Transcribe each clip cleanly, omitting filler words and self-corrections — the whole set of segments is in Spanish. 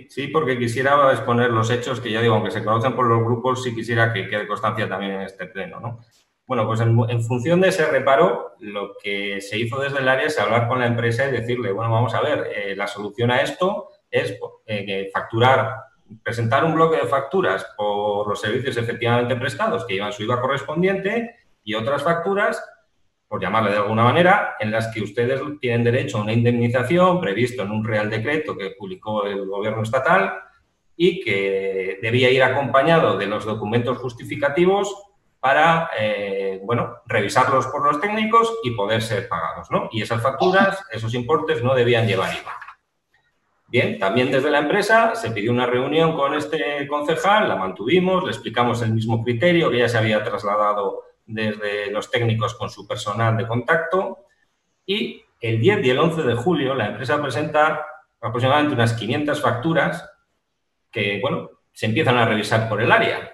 sí, porque quisiera exponer los hechos que ya digo, aunque se conocen por los grupos, sí quisiera que quede constancia también en este pleno, ¿no? Bueno, pues en función de ese reparo, lo que se hizo desde el área es hablar con la empresa y decirle, bueno, vamos a ver, la solución a esto es facturar, presentar un bloque de facturas por los servicios efectivamente prestados que llevan su IVA correspondiente y otras facturas, por llamarle de alguna manera, en las que ustedes tienen derecho a una indemnización previsto en un Real Decreto que publicó el Gobierno estatal y que debía ir acompañado de los documentos justificativos para, revisarlos por los técnicos y poder ser pagados, ¿no? Y esas facturas, esos importes no debían llevar IVA. Bien, también desde la empresa se pidió una reunión con este concejal, la mantuvimos, le explicamos el mismo criterio que ya se había trasladado desde los técnicos con su personal de contacto y el 10 y el 11 de julio la empresa presenta aproximadamente unas 500 facturas que, bueno, se empiezan a revisar por el área.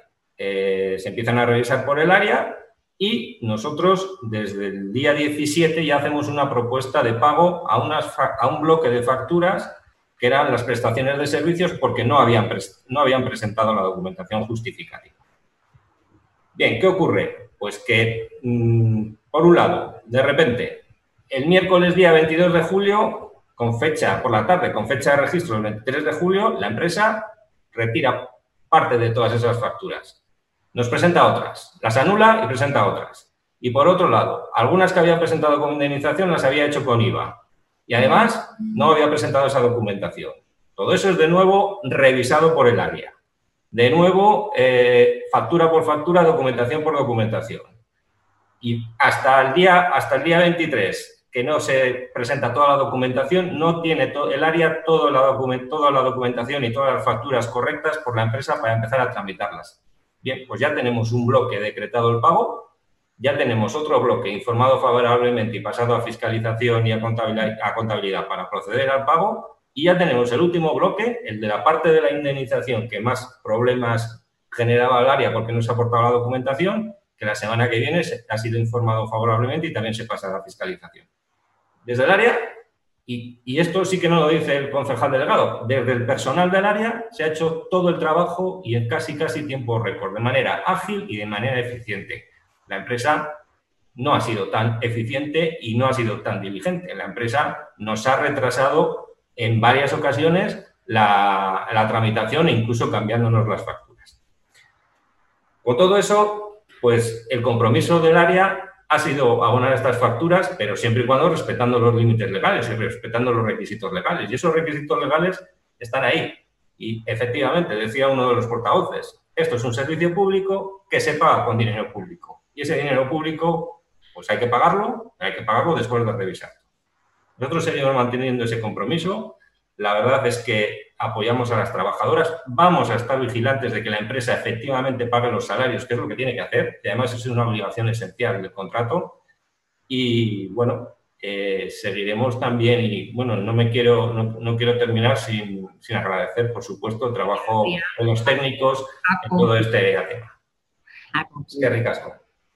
Y nosotros desde el día 17 ya hacemos una propuesta de pago a un bloque de facturas que eran las prestaciones de servicios porque no habían presentado la documentación justificativa. Bien, ¿qué ocurre? Pues que, por un lado, de repente, el miércoles día 22 de julio, con fecha por la tarde, con fecha de registro el 23 de julio, la empresa retira parte de todas esas facturas. Nos presenta otras, las anula y presenta otras. Y por otro lado, algunas que habían presentado con indemnización las había hecho con IVA. Y además, no había presentado esa documentación. Todo eso es de nuevo revisado por el área. De nuevo, factura por factura, documentación por documentación. Y hasta el día 23, que no se presenta toda la documentación, no tiene el área toda la documentación y todas las facturas correctas por la empresa para empezar a tramitarlas. Bien, pues ya tenemos un bloque decretado el pago, ya tenemos otro bloque informado favorablemente y pasado a fiscalización y a contabilidad para proceder al pago, y ya tenemos el último bloque, el de la parte de la indemnización que más problemas generaba el área porque no se ha aportado la documentación, que la semana que viene ha sido informado favorablemente y también se pasa a la fiscalización. Desde el área, y esto sí que no lo dice el concejal delegado, desde el personal del área se ha hecho todo el trabajo y en casi tiempo récord, de manera ágil y de manera eficiente. La empresa no ha sido tan eficiente y no ha sido tan diligente. La empresa nos ha retrasado en varias ocasiones la tramitación e incluso cambiándonos las facturas. Con todo eso, pues el compromiso del área ha sido abonar estas facturas, pero siempre y cuando respetando los límites legales, respetando los requisitos legales. Y esos requisitos legales están ahí. Y efectivamente, decía uno de los portavoces, esto es un servicio público que se paga con dinero público. Y ese dinero público, pues hay que pagarlo después de revisar. Nosotros seguimos manteniendo ese compromiso. La verdad es que apoyamos a las trabajadoras. Vamos a estar vigilantes de que la empresa efectivamente pague los salarios, que es lo que tiene que hacer, que además es una obligación esencial del contrato. Y, bueno, seguiremos también. Y, bueno, no quiero terminar sin agradecer, por supuesto, el trabajo de los técnicos en todo este tema. Es que ricasco.